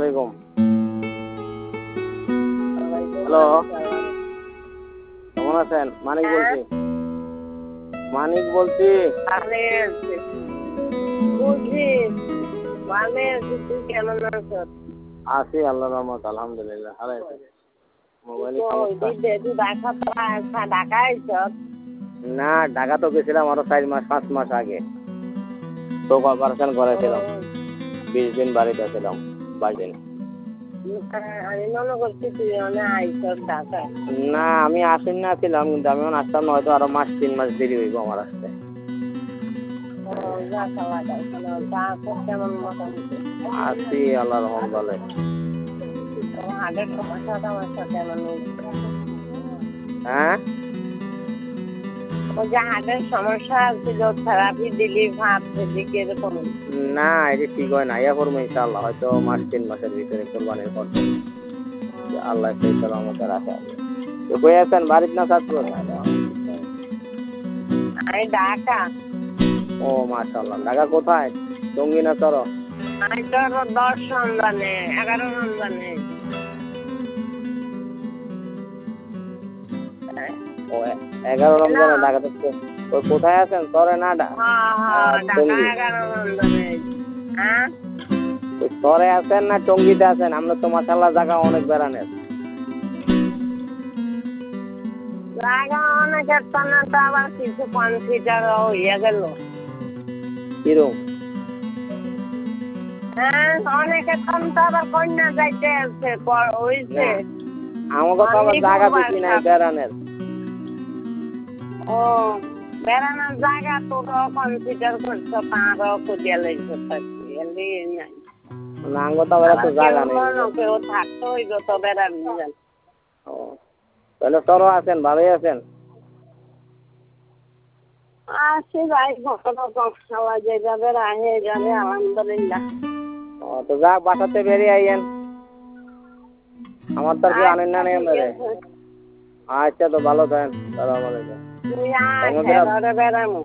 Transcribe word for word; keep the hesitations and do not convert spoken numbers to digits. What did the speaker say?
আলাইকুম। হ্যালো, কেমন আছেন? মানিক বলছি। মানিক বলছি। আছি আল্লাহর রহমত, আলহামদুলিল্লাহ। না, ঢাকা তো গেছিলাম আরো চার মাস পাঁচ মাস আগে। তো অপারেশন করেছিলাম, বিশ দিন বাড়িতে ছিলাম। বাইশ দিন। না, আমি আসেন না ছিলাম, কিন্তু আমি আসতাম না, হয়তো আরো মাস তিন মাস দেরি হইব আমার আসতে। আছি আল্লাহর রহমত বলে। হ্যাঁ, সমস্যা ছিল, থেরাপি দিলি ভাবছি কিরকম। না, এটা ঠিক হয় না, ইয়া করবো ইনশাআল্লাহ, হয়তো মাস তিন মাসের ভিতরে কোরবানির পর। আল্লাহ সেই সালামতে রাখে। তো কই আছেন, বাড়িতে না চাঁদপুর? আমি ঢাকা। ও মাশাআল্লাহ, ঢাকা কোথায়? টঙ্গী না চর? আমি চর দশ রমজানে, এগারো রমজানে। ও এগারো রমজানে ঢাকা থেকে। ওই কোথায় আছেন, চরে না টঙ্গী? ওই চরে আছেন না টঙ্গীতে আছেন? আমরা তো মাশাআল্লাহ জায়গা অনেক বেড়ানের। জায়গা অনেক, তো আবার কিছু কনফিউজার হইয়া গেল। কিরকম? হ্যাঁ, অনেকে তো আবার কন্যা যাইতে আছে হইছে। আমাকে তো আবার জায়গা বেশি নাই বেড়ানের। ও, বেড়ানোর জায়গা তো কনফিউজার করছো, তারও খুঁজিয়া লাগছে থাকছি। না, আমাকে তো আবার এত জায়গা নেই। কেউ থাকতে হইব তো বেড়ান। ও, তাহলে তোরও আছেন, ভালোই আছেন? আছি ভাই, খাওয়া যায় যাবে, রাহে যাবে, আলহামদুলিল্লাহ। ও, তো যা বাসাতে বেরিয়ে আইয়েন, আমার তো আর কি আনেন না নেই। আচ্ছা, তো ভালো থাকেন। সালাম আলাইকুম।